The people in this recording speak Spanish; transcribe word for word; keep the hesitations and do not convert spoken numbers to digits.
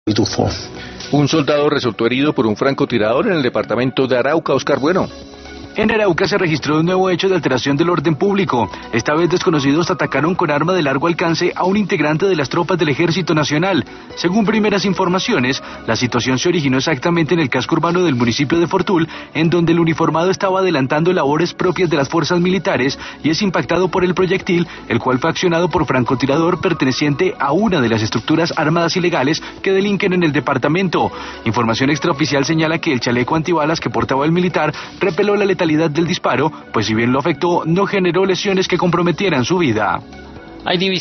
Un soldado resultó herido por un francotirador en el departamento de Arauca. Oscar Bueno. En Arauca se registró un nuevo hecho de alteración del orden público. Esta vez desconocidos atacaron con arma de largo alcance a un integrante de las tropas del Ejército Nacional. Según primeras informaciones, la situación se originó exactamente en el casco urbano del municipio de Fortul, en donde el uniformado estaba adelantando labores propias de las fuerzas militares y es impactado por el proyectil, el cual fue accionado por francotirador perteneciente a una de las estructuras armadas ilegales que delinquen en el departamento. Información extraoficial señala que el chaleco antibalas que portaba el militar repeló la letalidad del disparo, pues si bien lo afectó, no generó lesiones que comprometieran su vida. Hay